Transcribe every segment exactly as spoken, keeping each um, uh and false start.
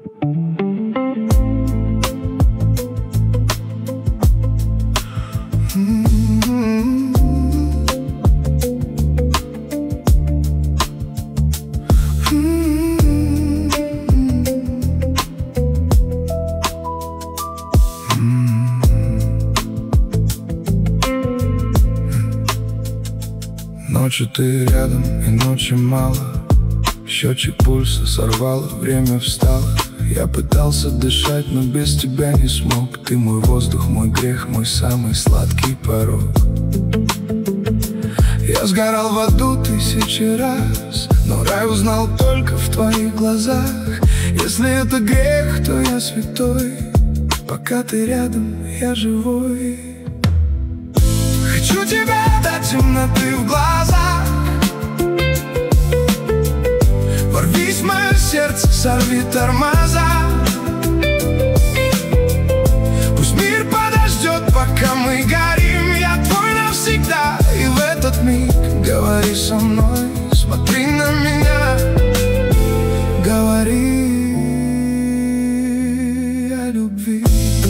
Ночью ты рядом и ночи мало, счетчик пульса сорвало, время встало. Я пытался дышать, но без тебя не смог. Ты мой воздух, мой грех, мой самый сладкий порог. Я сгорал в аду тысячи раз, но рай узнал только в твоих глазах. Если это грех, то я святой. Пока ты рядом, я живой. Хочу тебя до темноты в глазах. Ворвись в мое сердце, сорви тормоза. Пусть мир подождет, пока мы горим. Я твой навсегда, и в этот миг говори со мной, смотри на меня, говори о любви.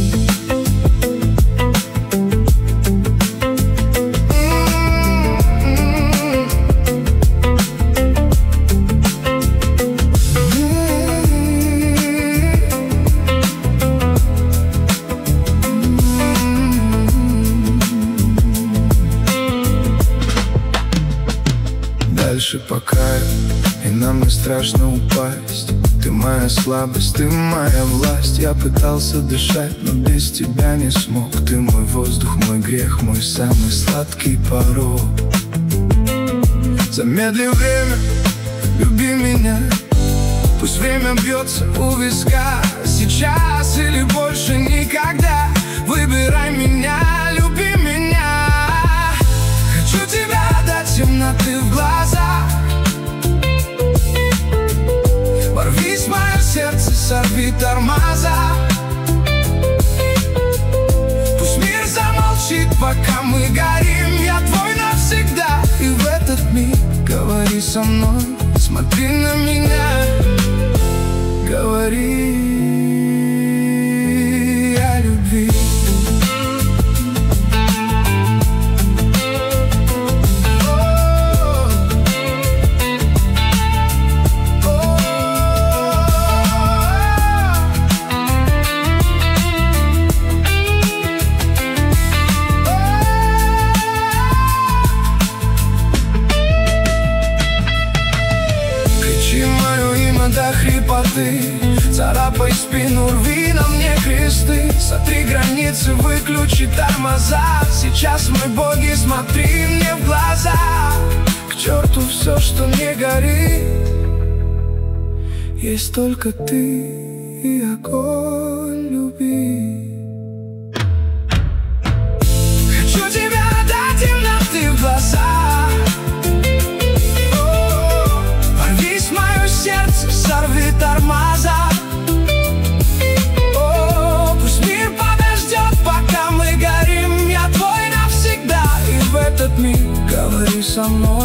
Дальше по краю, и нам не страшно упасть. Ты моя слабость, ты моя власть. Я пытался дышать, но без тебя не смог. Ты мой воздух, мой грех, мой самый сладкий порог. Замедли время, люби меня. Пусть время бьется у виска. Сейчас или больше никогда. Выбирай меня, люби меня. Хочу тебя до темноты в глазах. Ворвись в мое сердце, сорви тормоза. Пусть мир замолчит, пока мы горим. Я твой навсегда, и в этот миг говори со мной, смотри на меня, говори о любви. До хрипоты, царапай спину, рви на мне кресты. Сотри границы, выключи тормоза. Сейчас мы боги, смотри мне в глаза. К черту все, что не горит. Есть только ты и огонь любви. Хочу тебя до темноты в глаза. Сорви тормоза. О, пусть мир подождет, пока мы горим. Я твой навсегда, и в этот миг говори со мной.